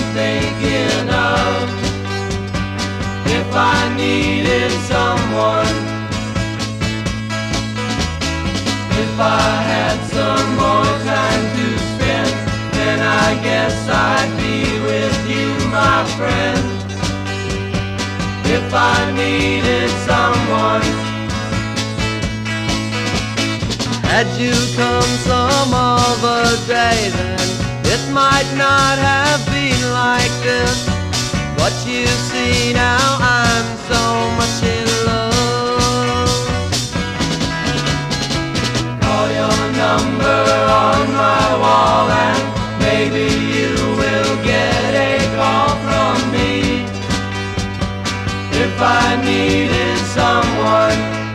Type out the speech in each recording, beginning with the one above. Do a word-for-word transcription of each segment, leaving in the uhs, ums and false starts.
thinking of. If I needed someone, if I had some more time to spend, then I guess I'd be with you, my friend. If I needed someone, had you come some other day, then it might not have been like this. But you see now I'm so much in love. Call your number on my wall and maybe you will get a call from me. If I needed someone,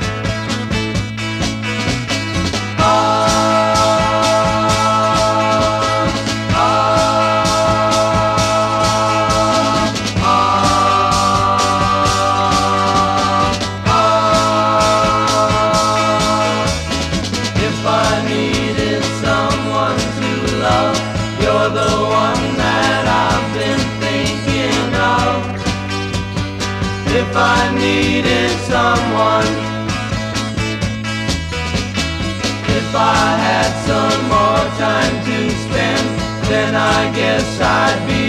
you're the one that I've been thinking of. If I needed someone, if I had some more time to spend, then I guess I'd be